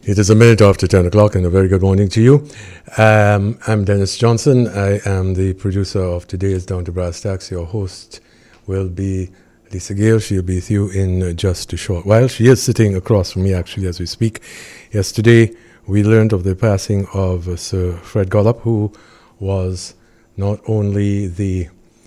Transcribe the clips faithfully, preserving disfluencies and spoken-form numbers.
It is a minute after ten o'clock, and a very good morning to you. Um, I'm Dennis Johnson. I am the producer of today's Down to Brass Tacks. Your host will be Lisa Gale. She'll be with you in just a short while. She is sitting across from me, actually, as we speak. Yesterday, we learned of the passing of uh, Sir Fred Gollop, who was not only the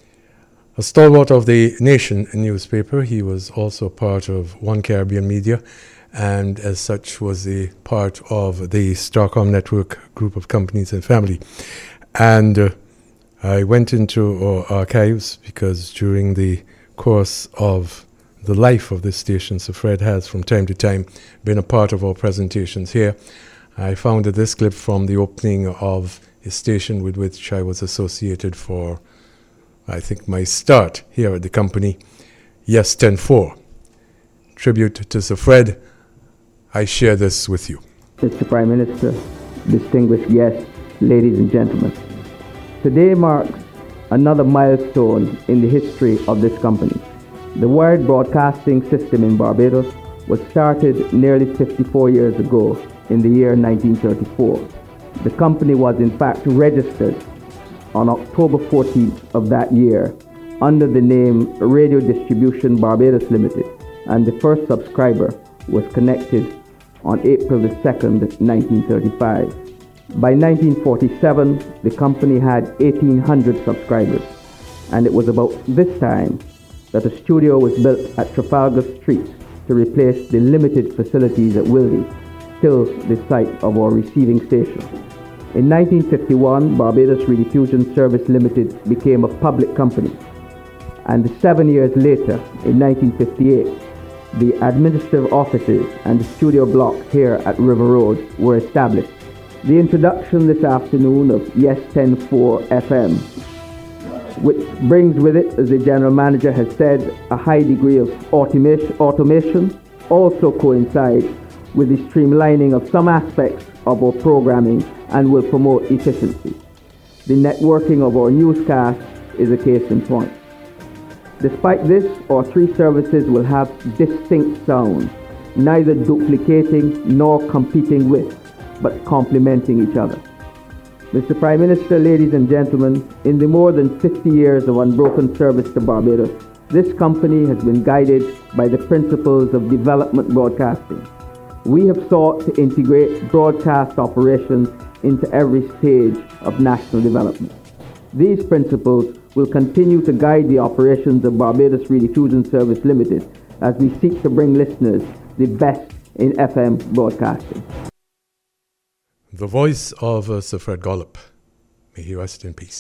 a stalwart of the Nation newspaper, he was also part of One Caribbean Media, and as such was a part of the Starcom Network group of companies and family. And uh, I went into our archives because during the course of the life of this station, Sir Fred has from time to time been a part of our presentations here. I found this clip from the opening of a station with which I was associated for, I think, my start here at the company, Yes ten four. Tribute to Sir Fred. I share this with you. Mister Prime Minister, distinguished guests, ladies and gentlemen, today marks another milestone in the history of this company. The wired broadcasting system in Barbados was started nearly fifty-four years ago in the year nineteen thirty-four. The company was in fact registered on October fourteenth of that year under the name Radio Distribution Barbados Limited, and the first subscriber was connected on April the second, nineteen thirty-five. By nineteen forty-seven, the company had eighteen hundred subscribers, and it was about this time that a studio was built at Trafalgar Street to replace the limited facilities at Wildy, still the site of our receiving station. In nineteen fifty-one, Barbados Rediffusion Service Limited became a public company, and seven years later, in nineteen fifty-eight, the administrative offices and the studio block here at River Road were established. The introduction this afternoon of Yes ten four F M, which brings with it, as the general manager has said, a high degree of automation, automation also coincides with the streamlining of some aspects of our programming and will promote efficiency. The networking of our newscast is a case in point. Despite this, our three services will have distinct sounds, neither duplicating nor competing with, but complementing each other. Mister Prime Minister, ladies and gentlemen, in the more than fifty years of unbroken service to Barbados, this company has been guided by the principles of development broadcasting. We have sought to integrate broadcast operations into every stage of national development. These principles will continue to guide the operations of Barbados Rediffusion Service Limited as we seek to bring listeners the best in F M broadcasting. The voice of uh, Sir Fred Gollop. May he rest in peace.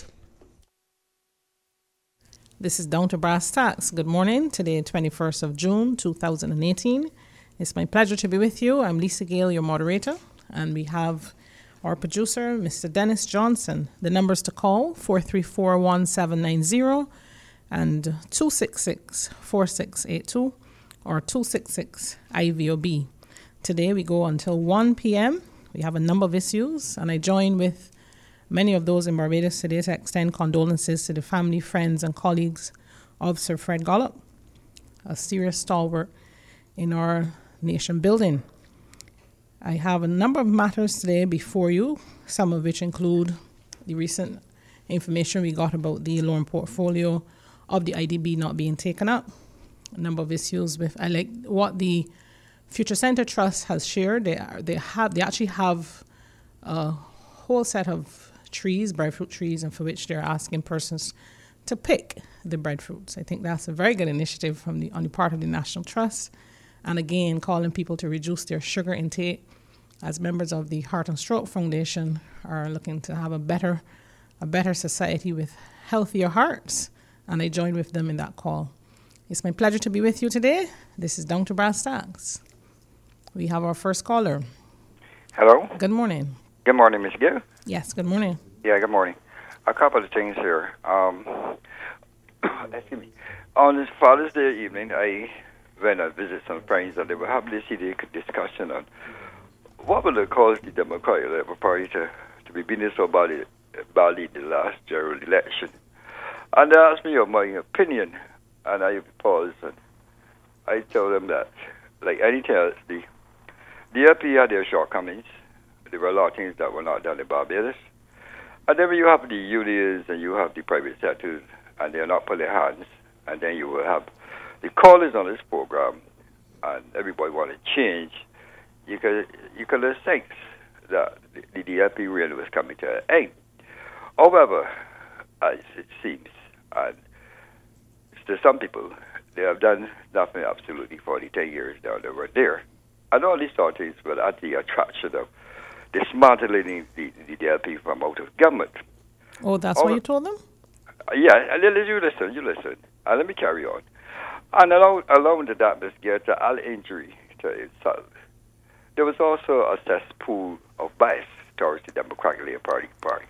This is Down to Brass Tacks. Good morning. Today, twenty-first of June, two thousand eighteen. It's my pleasure to be with you. I'm Lisa Gale, your moderator, and we have our producer, Mister Dennis Johnson. The numbers to call, four three four, one seven nine zero and two six six, four six eight two or two six six I V O B. Today we go until one p.m. We have a number of issues, and I join with many of those in Barbados today to extend condolences to the family, friends, and colleagues of Sir Fred Gollop, a serious stalwart in our nation building. I have a number of matters today before you, some of which include the recent information we got about the loan portfolio of the I D B not being taken up, a number of issues with I like what the Future Center Trust has shared. They are, they have they actually have a whole set of trees, breadfruit trees, and for which they're asking persons to pick the breadfruits. I think that's a very good initiative from the on the part of the National Trust. And again, calling people to reduce their sugar intake, as members of the Heart and Stroke Foundation are looking to have a better, a better society with healthier hearts. And I join with them in that call. It's my pleasure to be with you today. This is Down to Brass Tacks. We have our first caller. Hello. Good morning. Good morning, Miss Gill. Yes, good morning. Yeah, good morning. A couple of things here. Um, excuse me. On this Father's Day evening, I went and visited some friends, and they were having this discussion on what would have caused the Democratic Labour Party to, to be being so badly, badly the last general election. And they asked me of my opinion, and I paused, and I told them that, like anything else, the the L P had their shortcomings. There were a lot of things that were not done in Barbados. And then you have the unions and you have the private sector, and they're not putting their hands. And then you will have the callers on this program, and everybody want to change. You could you could think that the D L P really was coming to an end. However, as it seems, and to some people, they have done nothing absolutely for the ten years now they were there. And all these sort of things were at the attraction of dismantling the, the D L P from out of government. Oh, that's All what you told them? Yeah, and then you listen, you listen. And let me carry on. And along, along with that, Miz Gale, to all injury to itself, there was also a cesspool of bias towards the Democratic Labour Party. party.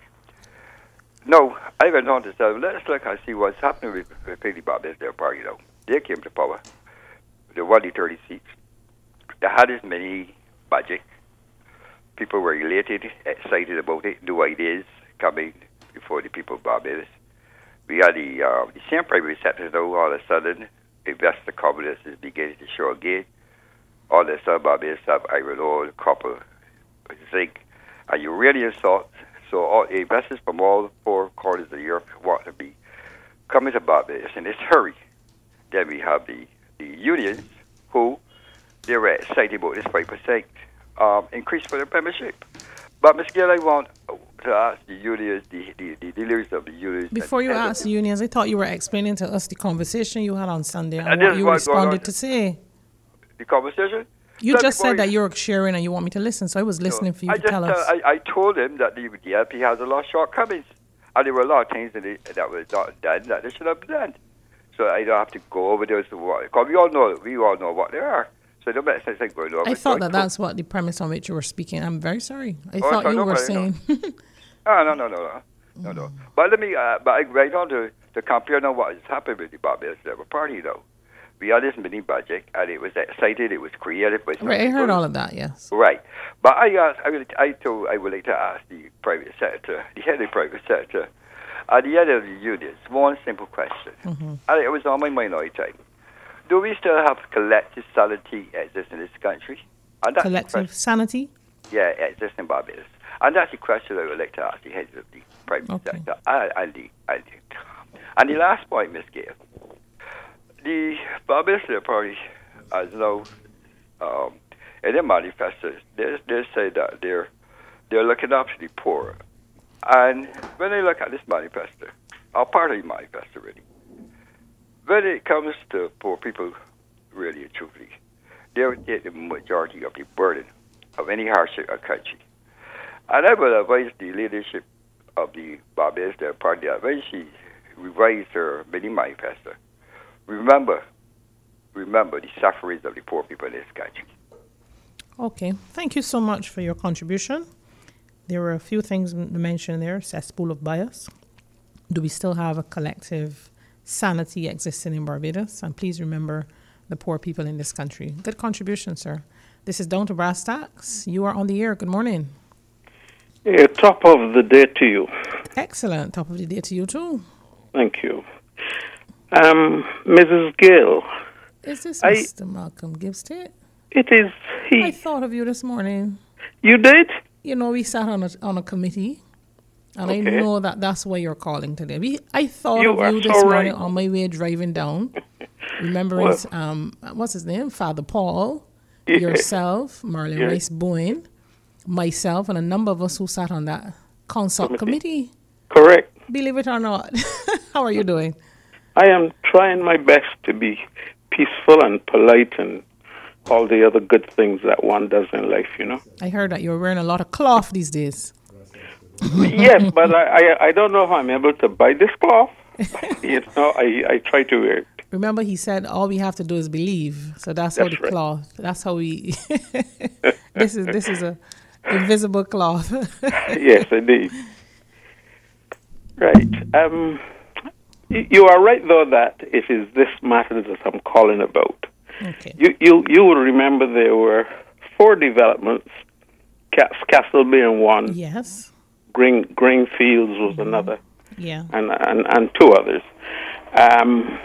No, I went on to say, let's look and see what's happening with, with the Barbados Labour Party now. They came to power. They won the thirty seats. They had as many budget. People were elated, excited about it, new ideas coming before the people of Barbados. We had the, uh, the same private sector now, all of a sudden, investor confidence is beginning to show again. All of a sudden, Barbados have iron ore, copper, zinc, and uranium salt. So all investors from all four corners of Europe want to be coming to Barbados in this hurry. Then we have the, the unions who they were excited about this five percent um, increase for their membership. But Miz Gill, I want to ask the unions, the, the, the leaders of the unions. Before you ask the unions, I thought you were explaining to us the conversation you had on Sunday and, And what this is you what responded going on. to say. The conversation? You Let just me go said that in. you're sharing and you want me to listen, so I was listening for you I to just, tell uh, us. I, I told him that the D L P has a lot of shortcomings, and there were a lot of things that, it, that was not done that they should have done. So I don't have to go over those because we all know we all know what they are. So it don't make sense like going over. I it. thought So that I that's what the premise on which you were speaking. I'm very sorry. I Oh, thought sorry, you no were problem, saying. Oh, no, no, no, no, no, no. But let me, uh, but I right on to, to compare now what has happened with the Barbados Labour Party, though. We had this mini budget, and it was excited, it was creative. But Right, I heard all of that, yes. Right. But I asked, I, will, I, told, I would like to ask the private sector, the head of the private sector, at the head of the unions, one simple question. Mm-hmm. And it was on my mind all the time. Do we still have collective sanity exist in this country? And that's the Collective question. sanity? Yeah, exist in Barbados. And that's the question I would like to ask the heads of the private Okay. sector and, and, the, and, the, and the last point, Miz Gale. The Barbados Labour Party has now, um, in their manifesto, they, they say that they're, they're looking after the poor. And when they look at this manifesto, or part of the manifesto really, when it comes to poor people, really and truthfully, they would take the majority of the burden of any hardship or country. And I would advise the leadership of the Barbados Labour Party that when she revised her mini manifesto, remember, remember the sufferings of the poor people in this country. Okay. Thank you so much for your contribution. There were a few things m- mentioned there, cesspool of bias. Do we still have a collective sanity existing in Barbados? And please remember the poor people in this country. Good contribution, sir. This is Down to Brass Tacks. You are on the air. Good morning. Yeah, top of the day to you. Excellent. Top of the day to you, too. Thank you. Um, Missus Gill, Is this I- Mister Malcolm Gibbstate? it is I he. thought of you this morning. You did? You know, we sat on a, on a committee, and I Okay. know that that's why you're calling today. We, I thought You of are you this so morning right. on my way driving down, remembering, Well- um, what's his name? Father Paul, Yeah. yourself, Marlon Yeah. Rice Bowen, myself, and a number of us who sat on that consult committee. Correct. Believe it or not. How are you doing? I am trying my best to be peaceful and polite and all the other good things that one does in life, you know. I heard that you're wearing a lot of cloth these days. Yes, but I, I I don't know if I'm able to buy this cloth. You know, I, I try to wear it. Remember, he said all we have to do is believe. So that's, how That's the right. cloth. That's how we. this is this is a invisible cloth. Yes, indeed. Right. Um, y- you are right, though, that it is this matter that I'm calling about. Okay. You you you will remember there were four developments. Cas- Castle being one, Yes. Green Greenfields was another, Yeah. and, and and two others. Um,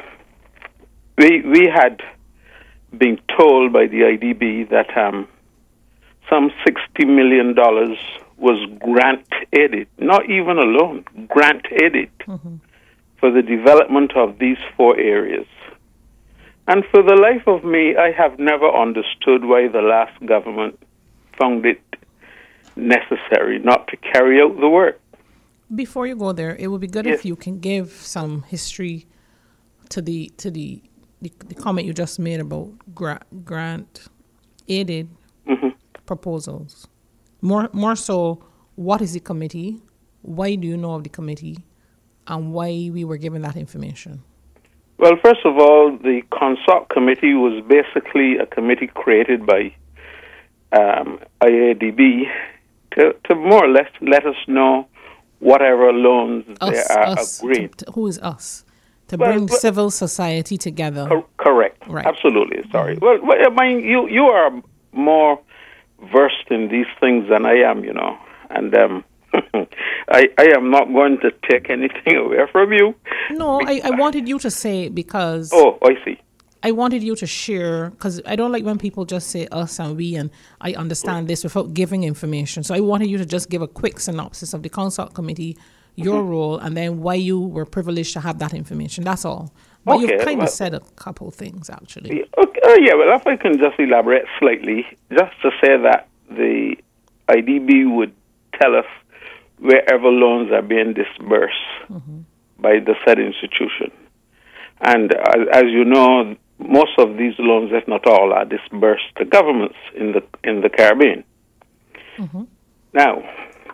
we we had been told by the I D B that um, some sixty million dollars was grant-aided, not even a loan, grant-aided mm-hmm. for the development of these four areas. And for the life of me, I have never understood why the last government found it necessary not to carry out the work. Before you go there, it would be good yes. if you can give some history to the to the the, the comment you just made about gra- grant-aided mm-hmm. proposals. More more so, what is the committee? Why do you know of the committee? And why we were given that information? Well, first of all, the Consort Committee was basically a committee created by um, I A D B to, to more or less let us know whatever loans us, they are us. agreed. To, to, who is us? To well, bring well, civil society together. Cor- correct. Right. Absolutely. Sorry. Mm-hmm. Well, I mean, you, you are more versed in these things than I am, you know. And um, I, I am not going to take anything away from you. No, I, I wanted you to say because... Oh, I see. I wanted you to share, because I don't like when people just say us and we, and I understand this without giving information. So I wanted you to just give a quick synopsis of the Consort Committee, your mm-hmm. role, and then why you were privileged to have that information. That's all. But okay, you've kind well, of said a couple things, actually. Yeah, okay, uh, yeah, well, if I can just elaborate slightly, just to say that the I D B would tell us wherever loans are being disbursed mm-hmm. by the said institution. And as, as you know, most of these loans, if not all, are disbursed to governments in the in the Caribbean. Mm-hmm. Now,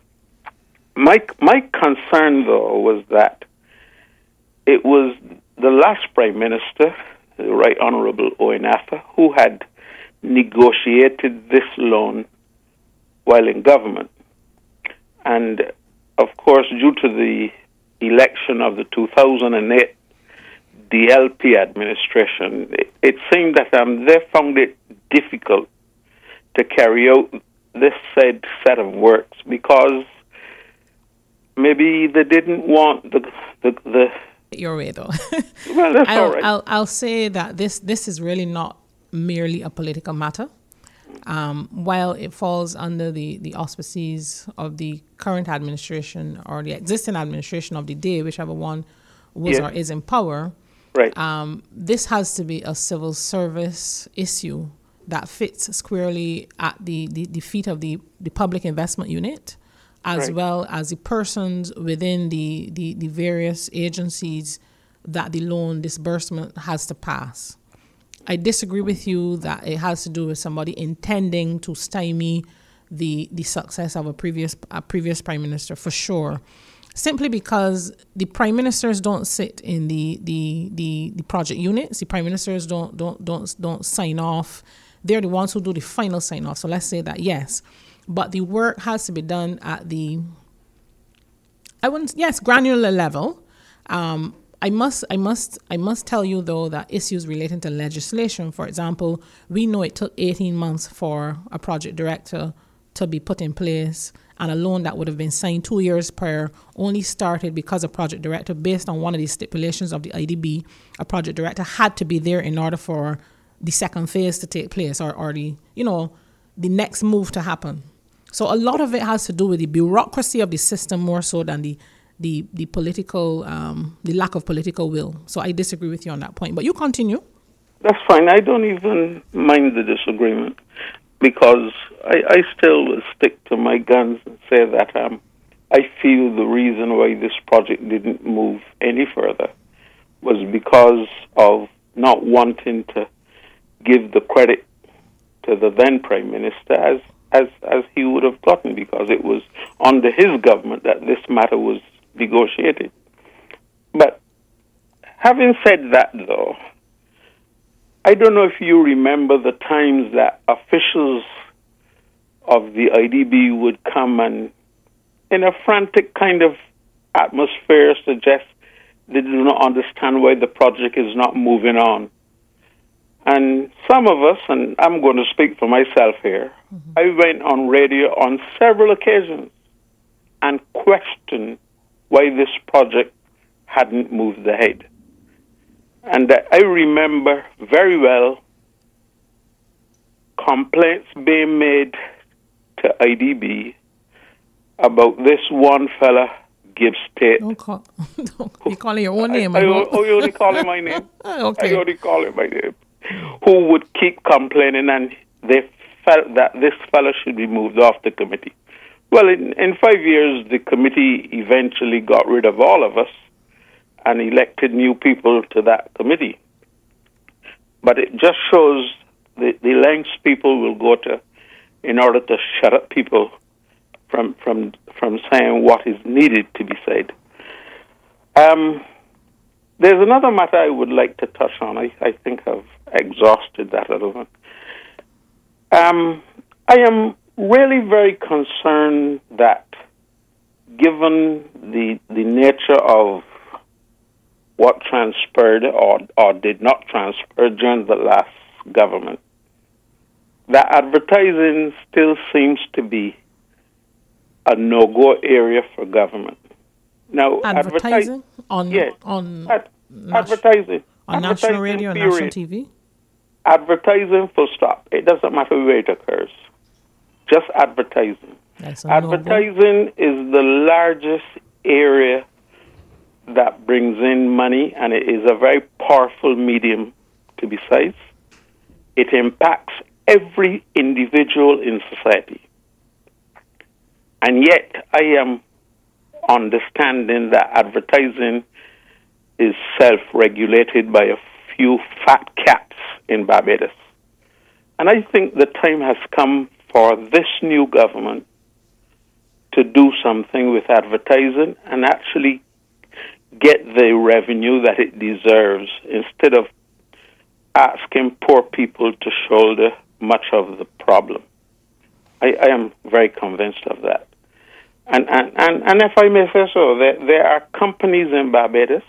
my my concern though was that it was the last Prime Minister, the Right Honourable Owen Arthur, who had negotiated this loan while in government, and of course, due to the election of the two thousand eight D L P administration, it, it seemed that um, they found it difficult to carry out this said set of works because maybe they didn't want the the, the your way though. Well, that's I'll, all right. I'll I'll say that this this is really not merely a political matter. Um, while it falls under the, the auspices of the current administration or the existing administration of the day, whichever one was yeah. or is in power, right. um, this has to be a civil service issue that fits squarely at the, the, the feet of the, the public investment unit, as right. well as the persons within the, the, the various agencies that the loan disbursement has to pass. I disagree with you that it has to do with somebody intending to stymie the the success of a previous a previous prime minister, for sure. Simply because the prime ministers don't sit in the the, the, the project units. The prime ministers don't don't don't don't sign off. They're the ones who do the final sign off. So let's say that yes, but the work has to be done at the I wouldn't yes granular level. Um, I must, I must, I must tell you though that issues relating to legislation, for example, we know it took eighteen months for a project director to be put in place, and a loan that would have been signed two years prior only started because a project director, based on one of the stipulations of the I D B, a project director had to be there in order for the second phase to take place, or, or the, you know, the next move to happen. So a lot of it has to do with the bureaucracy of the system more so than the the the political, um, the lack of political will. So I disagree with you on that point. But you continue. That's fine. I don't even mind the disagreement because I, I still stick to my guns and say that um, I feel the reason why this project didn't move any further was because of not wanting to give the credit to the then Prime Minister as, as, as he would have gotten, because it was under his government that this matter was negotiated. But having said that, though, I don't know if you remember the times that officials of the I D B would come and, in a frantic kind of atmosphere, suggest they do not understand why the project is not moving on. And some of us, and I'm going to speak for myself here, mm-hmm. I went on radio on several occasions and questioned why this project hadn't moved ahead. And uh, I remember very well complaints being made to I D B about this one fella, Gibbs Tate. Don't call, don't, you're calling your own name. I, I, I, don't. oh, you only call him my name? Okay. I only call him my name. Who would keep complaining, and they felt that this fella should be moved off the committee. Well, in, in five years, the committee eventually got rid of all of us and elected new people to that committee. But it just shows the, the lengths people will go to in order to shut up people from from from saying what is needed to be said. Um, there's another matter I would like to touch on. I, I think I've exhausted that little one. Um, I am really very concerned that, given the the nature of what transpired or, or did not transpire during the last government, that advertising still seems to be a no-go area for government. Now, advertising adverti- on yes, on ad- nas- advertising on advertising national radio, and period. national T V. Advertising, full stop. It doesn't matter where it occurs. Just advertising. That's a no-go. Advertising is the largest area that brings in money, and it is a very powerful medium to be sized. It impacts every individual in society. And yet, I am understanding that advertising is self-regulated by a few fat cats in Barbados. And I think the time has come for this new government to do something with advertising and actually get the revenue that it deserves instead of asking poor people to shoulder much of the problem. I, I am very convinced of that. And, and, and, and if I may say so, there, there are companies in Barbados,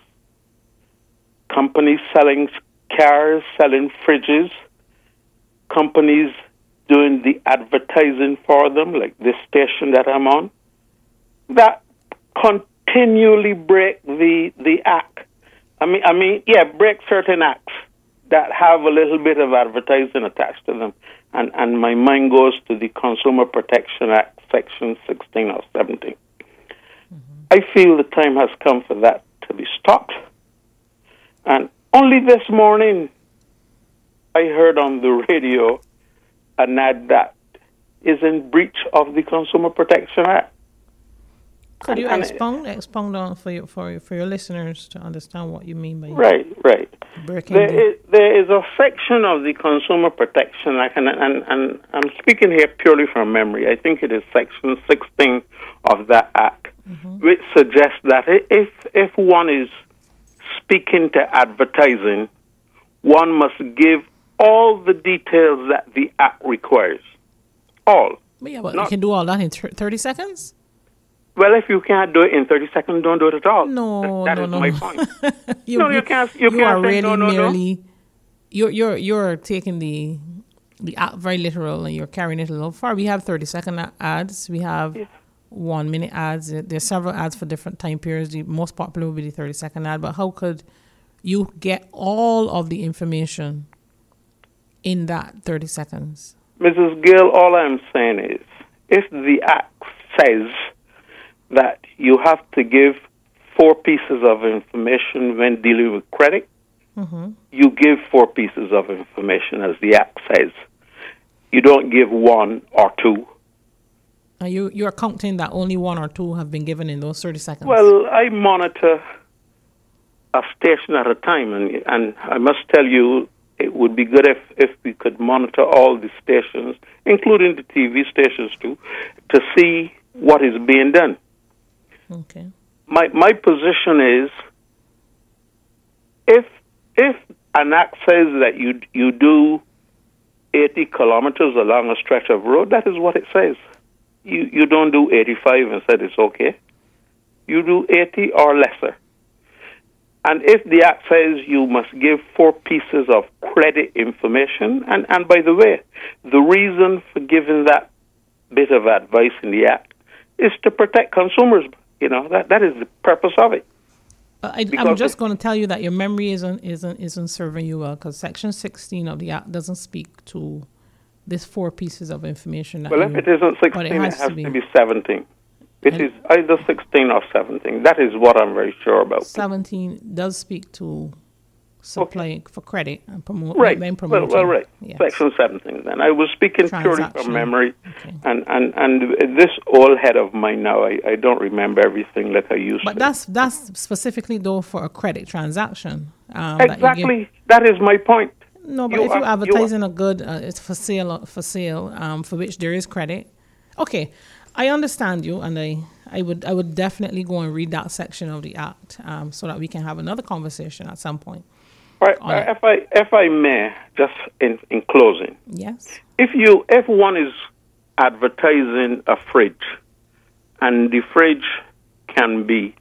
companies selling cars, selling fridges, companies doing the advertising for them, like this station that I'm on, that continually break the, the act. I mean, I mean, yeah, break certain acts that have a little bit of advertising attached to them. And, and my mind goes to the Consumer Protection Act, Section sixteen or seventeen. Mm-hmm. I feel the time has come for that to be stopped. And only this morning, I heard on the radio an ad that is in breach of the Consumer Protection Act. Could you and, expound expound on for your for for your listeners to understand what you mean by right, right? Breaking there the- is, there is a section of the Consumer Protection Act, and, and and I'm speaking here purely from memory. I think it is Section sixteen of that act, mm-hmm. which suggests that if if one is speaking to advertising, one must give all the details that the act requires. All. But yeah, but Not, you can do all that in thirty seconds? Well, if you can't do it in thirty seconds, don't do it at all. No, that, that no, is no. my point. you, no, you can't. You, you can't are say really no, no, merely. No. You're you're you're taking the the act very literal and you're carrying it a little far. We have thirty second ads. We have yeah. one minute ads. There's several ads for different time periods. The most popular would be the thirty second ad. But how could you get all of the information in that thirty seconds? Missus Gill, all I'm saying is, if the act says that you have to give four pieces of information when dealing with credit, mm-hmm. you give four pieces of information as the act says. You don't give one or two. Are you you're counting that only one or two have been given in those thirty seconds? Well, I monitor a station at a time, and, and I must tell you, it would be good if, if we could monitor all the stations, including the T V stations too, to see what is being done. Okay. My my position is, if if an act says that you you do eighty kilometers along a stretch of road, that is what it says. You you don't do eighty-five and said it's okay. You do eighty or lesser. And if the act says you must give four pieces of credit information, and, and by the way, the reason for giving that bit of advice in the act is to protect consumers. You know, that, that is the purpose of it. Uh, I, I'm just going to tell you that your memory isn't isn't isn't serving you well, because Section sixteen of the Act doesn't speak to this four pieces of information. That well, you, if it isn't sixteen, it has, it has to, be, to be seventeen. It and is either sixteen or seventeen. That is what I'm very sure about. seventeen does speak to supply okay. for credit and promote. Right. And well, well, right. Yes. Section seventeen. Then I was speaking purely from memory, okay. and, and and this old head of mine now, I, I don't remember everything that I used. But to. that's that's specifically though for a credit transaction. Um, exactly. That, that is my point. No, but you if you're advertising you a good, uh, it's for sale, for sale, um, for which there is credit. Okay, I understand you, and I, I would I would definitely go and read that section of the Act, um, so that we can have another conversation at some point. Right. Uh, if I if I may, just in, in closing. Yes. If you if one is advertising a fridge, and the fridge can be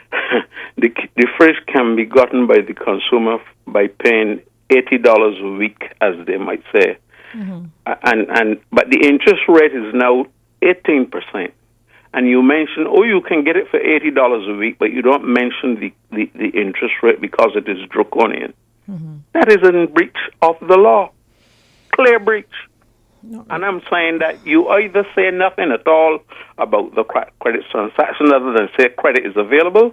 the the fridge can be gotten by the consumer by paying eighty dollars a week, as they might say, mm-hmm. and and but the interest rate is now eighteen percent. And you mention, oh, you can get it for eighty dollars a week, but you don't mention the, the, the interest rate because it is draconian. Mm-hmm. That is in breach of the law. Clear breach. No, and I'm saying that you either say nothing at all about the credit transaction other than say credit is available,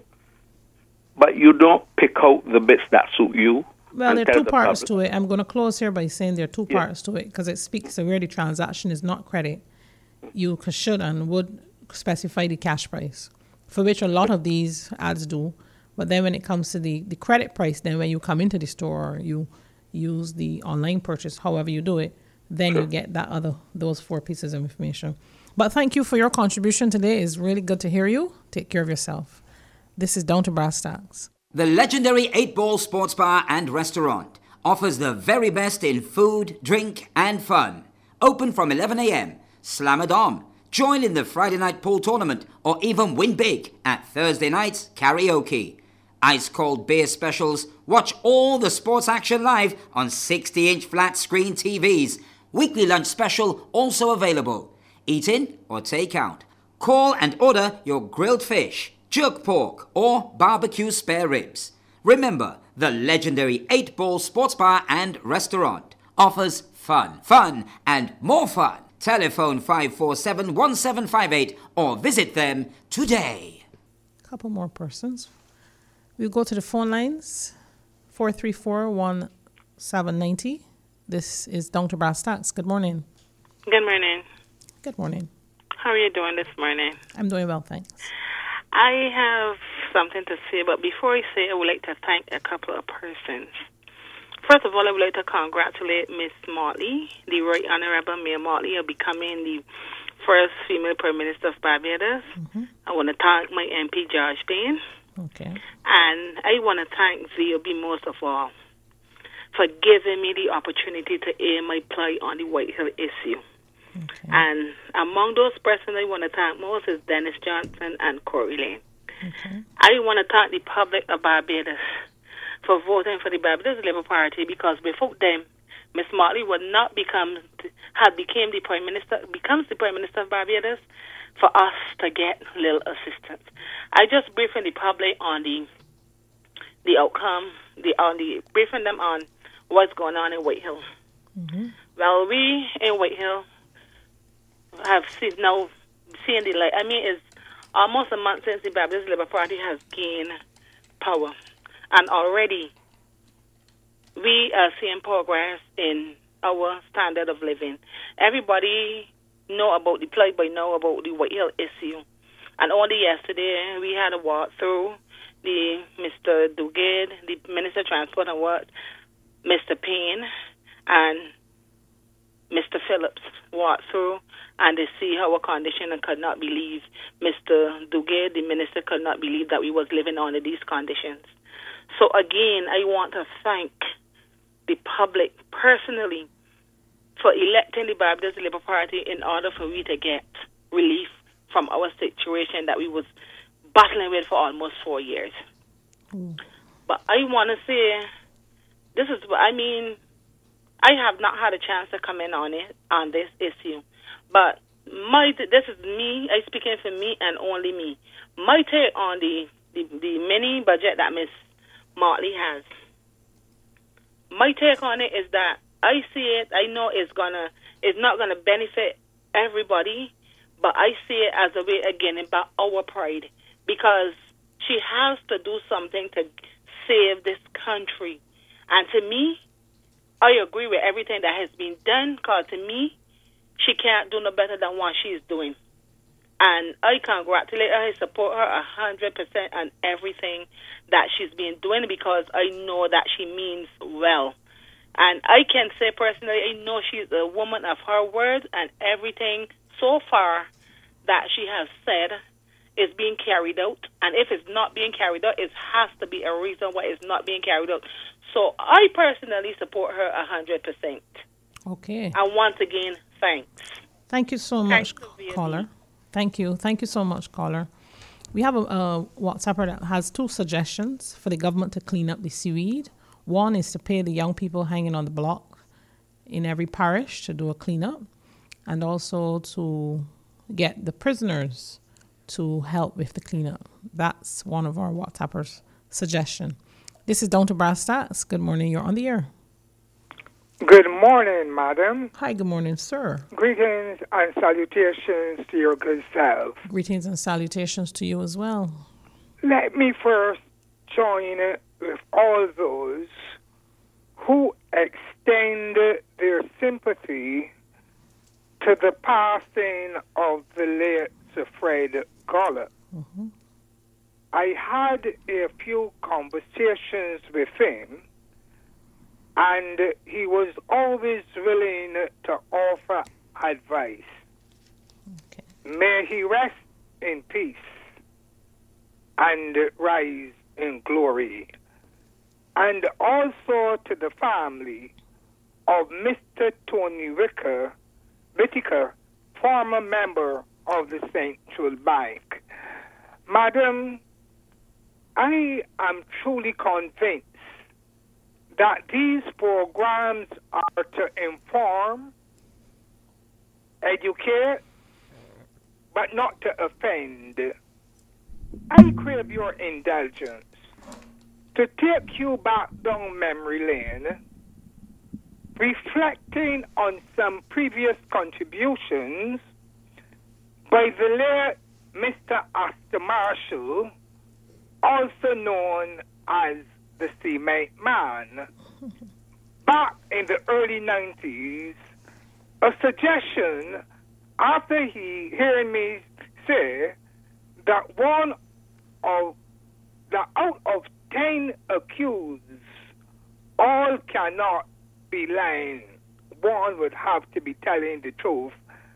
but you don't pick out the bits that suit you. Well, there are two the parts public. to it. I'm going to close here by saying there are two yeah. parts to it because it speaks to where the transaction is not credit. You should and would specify the cash price, for which a lot of these ads do. But then when it comes to the, the credit price, then when you come into the store, you use the online purchase, however you do it, then sure. you get that other those four pieces of information. But thank you for your contribution today. It's really good to hear you. Take care of yourself. This is Down to Brass Tacks. The legendary eight Ball Sports Bar and Restaurant offers the very best in food, drink and fun. Open from eleven a.m. Slam a Dom. Join in the Friday night pool tournament or even win big at Thursday night's karaoke. Ice-cold beer specials. Watch all the sports action live on sixty-inch flat screen T Vs. Weekly lunch special also available. Eat in or take out. Call and order your grilled fish, jerk pork or barbecue spare ribs. Remember, the legendary eight Ball Sports Bar and Restaurant offers fun, fun and more fun. Telephone five four seven, one seven five eight or visit them today. Couple more persons. We'll go to the phone lines. four three four, one seven nine zero. This is Down to Brass Tacks. Good morning. Good morning. Good morning. How are you doing this morning? I'm doing well, thanks. I have something to say, but before I say, I would like to thank a couple of persons. First of all, I would like to congratulate Miss Motley, the Right Honorable Mayor Motley, of becoming the first female Prime Minister of Barbados. Mm-hmm. I want to thank my M P, George Payne. Okay. And I want to thank V O B most of all for giving me the opportunity to air my plight on the White Hill issue. Okay. And among those persons I want to thank most is Dennis Johnson and Corey Lane. Okay. I want to thank the public of Barbados for voting for the Barbados Labour Party, because without them, Miss Motley would not become, had became the Prime Minister, becomes the Prime Minister of Barbados, for us to get little assistance. I just briefing the public on the the outcome, the on the briefing them on what's going on in White Hill. Mm-hmm. Well, we in White Hill have seen now seeing the light. I mean, it's almost a month since the Barbados Labour Party has gained power, and already we are seeing progress in our standard of living. Everybody know about the plight by now about the White Hill issue. And only yesterday we had a walk through the Mister Duguid, the Minister of Transport and what Mister Payne and Mister Phillips walked through, and they see our condition and could not believe. Mister Duguid, the minister, could not believe that we was living under these conditions. So again, I want to thank the public personally for electing the Barbados Labour Party in order for we to get relief from our situation that we was battling with for almost four years. Mm. But I want to say, this is, I mean, I have not had a chance to come in on it, on this issue. But my, this is me, I speaking for me and only me. My take on the, the, the mini budget that Miss Motley has, my take on it is that I see it. I know it's gonna, it's not gonna benefit everybody, but I see it as a way again about our pride, because she has to do something to save this country. And to me, I agree with everything that has been done, because to me, she can't do no better than what she's doing. And I congratulate her, I support her one hundred percent on everything that she's been doing, because I know that she means well. And I can say personally, I know she's a woman of her word, and everything so far that she has said is being carried out. And if it's not being carried out, it has to be a reason why it's not being carried out. So I personally support her one hundred percent. Okay. And once again, thanks. Thank you so much, you, caller. Thank you. Thank you so much, caller. We have a, a WhatsApper that has two suggestions for the government to clean up the seaweed. One is to pay the young people hanging on the block in every parish to do a cleanup, and also to get the prisoners to help with the cleanup. That's one of our WhatsAppers' suggestion. This is Down to Brass Tacks. Good morning. You're on the air. Good morning, madam. Hi, good morning, sir. Greetings and salutations to your good self. Greetings and salutations to you as well. Let me first join with all those who extend their sympathy to the passing of the late Sir Fred Gollop. Mm-hmm. I had a few conversations with him, and he was always willing to offer advice. Okay. May he rest in peace and rise in glory. And also to the family of Mister Tony Wicker, Whittaker, former member of the Central Bank. Madam, I am truly convinced that these programs are to inform, educate, but not to offend. I crave your indulgence to take you back down memory lane, reflecting on some previous contributions by the late Mister Astor Marshall, also known as the Cement Man. Back in the early nineties, a suggestion after he hearing me say that one of that out of ten accused, all cannot be lying. One would have to be telling the truth.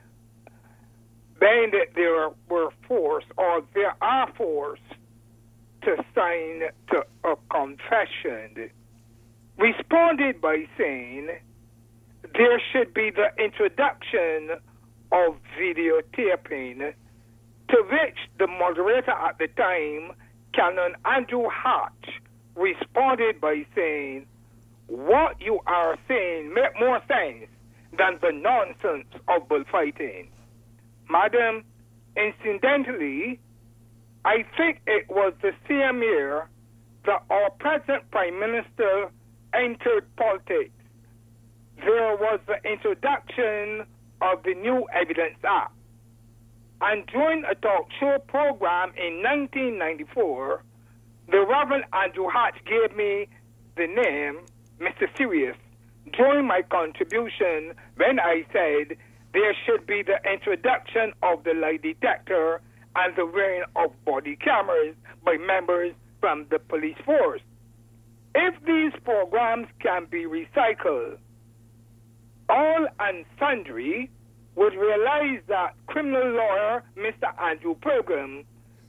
Then that there were forced, or there are forced, to sign to a confession, responded by saying there should be the introduction of videotaping, to which the moderator at the time, Canon Andrew Hatch, responded by saying, what you are saying make more sense than the nonsense of bullfighting. Madam, incidentally, I think it was the same year that our present Prime Minister entered politics. There was the introduction of the new Evidence Act. And during a talk show program in nineteen ninety-four, the Reverend Andrew Hatch gave me the name Mister Sirius during my contribution when I said there should be the introduction of the lie detector and the wearing of body cameras by members from the police force. If these programs can be recycled, all and sundry would realize that criminal lawyer Mister Andrew Pilgrim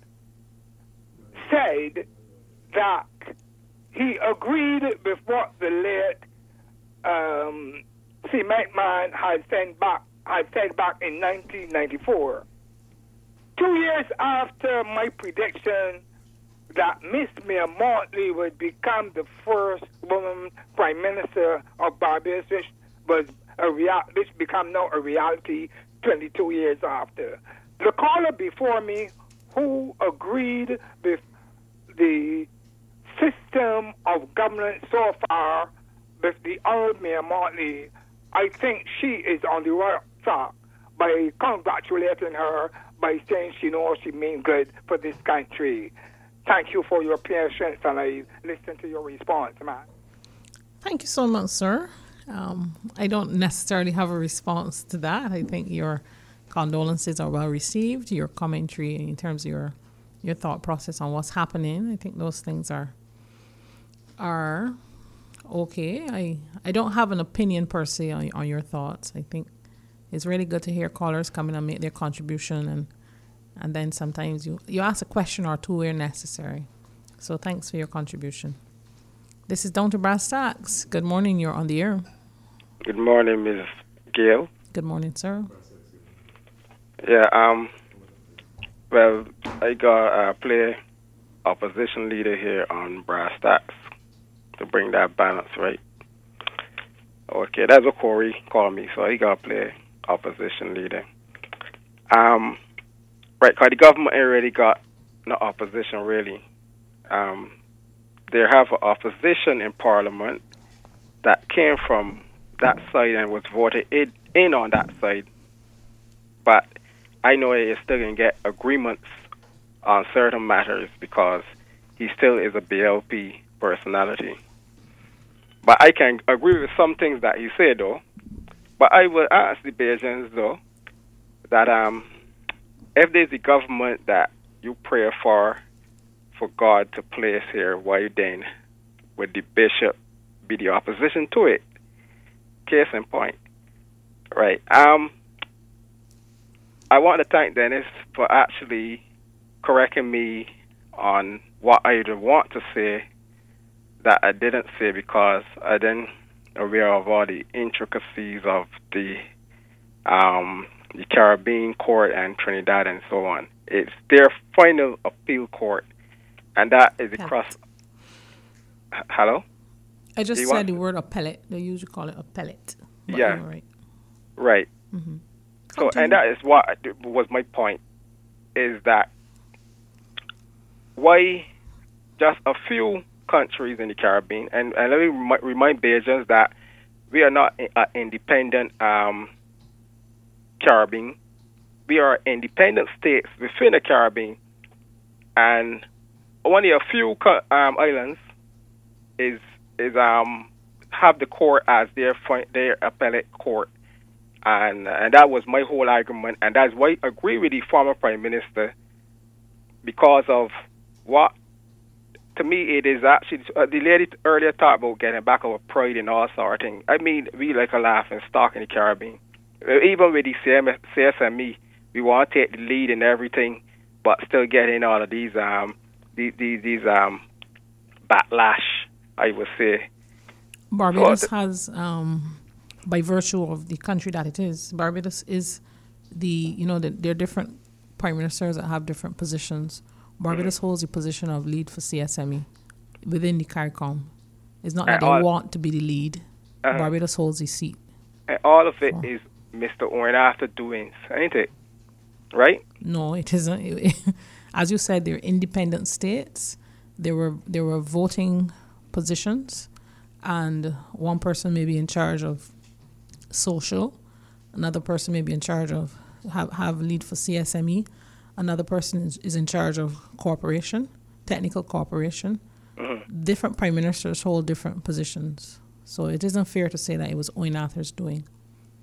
said that he agreed with what the late um, Cement Man had sent back had said back in nineteen ninety-four. Two years after my prediction that Miss Mia Motley would become the first woman Prime Minister of Barbados, which was a real, which become now a reality twenty-two years after. The caller before me, who agreed with the system of government so far, with the old Mayor Motley, I think she is on the right track by congratulating her by saying she knows she means good for this country. Thank you for your patience, and I listen to your response, man. Thank you so much, sir. Um, I don't necessarily have a response to that. I think your condolences are well received. Your commentary in terms of your your thought process on what's happening, I think those things are are okay. I, I don't have an opinion per se on, on your thoughts. I think it's really good to hear callers come in and make their contribution, and and then sometimes you, you ask a question or two where necessary. So thanks for your contribution. This is Down to Brass Tacks. Good morning. You're on the air. Good morning, Miz Gail. Good morning, sir. Yeah, um, well, I got uh, play opposition leader here on Brass Tacks to bring that balance, right? Okay, that's what Corey called me, so I got to play opposition leader. Um, right, because the government already got no opposition, really. Um, they have an opposition in Parliament that came from that side and was voted in, in on that side. But I know he still going to get agreements on certain matters because he still is a B L P personality. But I can agree with some things that he said, though. But I will ask the Bajans, though, that um, if there's a government that you pray for, for God to place here, why then would the bishop be the opposition to it? Case in point. Right. Um, I want to thank Dennis for actually correcting me on what I would want to say that I didn't say because I didn't aware of all the intricacies of the um, the Caribbean court and Trinidad and so on. It's their final appeal court, and that is across. H- Hello? I just said want? the word appellate. They usually call it appellate. But Yeah. you're right. Right. Mm-hmm. So, and that is what was my point, is that why just a few countries in the Caribbean, and, and let me remi- remind Bajans that we are not an independent um, Caribbean. We are independent states within the Caribbean, and only a few co- um, islands is is um have the court as their their appellate court, and and that was my whole argument, and that's why I agree with the former Prime Minister, because of what, to me, it is actually, uh, the lady earlier talked about getting back our pride and all sort of things. I mean, we like a laughing stock in the Caribbean. Even with the C S M E, we want to take the lead in everything, but still getting all of these um these these, these um backlash, I would say. Barbados So, th- has, um, by virtue of the country that it is, Barbados is the, you know, the, there are different prime ministers that have different positions. Barbados mm-hmm. holds the position of lead for C S M E within the CARICOM. It's not that and they all, want to be the lead. Uh-huh. Barbados holds the seat. And all of it so. is Mister Owen after doings, ain't it? Right? No, it isn't. As you said, they're independent states. There were there were voting positions, and one person may be in charge of social, another person may be in charge of have have lead for C S M E, another person is, is in charge of corporation, technical corporation. Mm-hmm. Different prime ministers hold different positions, so it isn't fair to say that it was Owen Arthur's doing.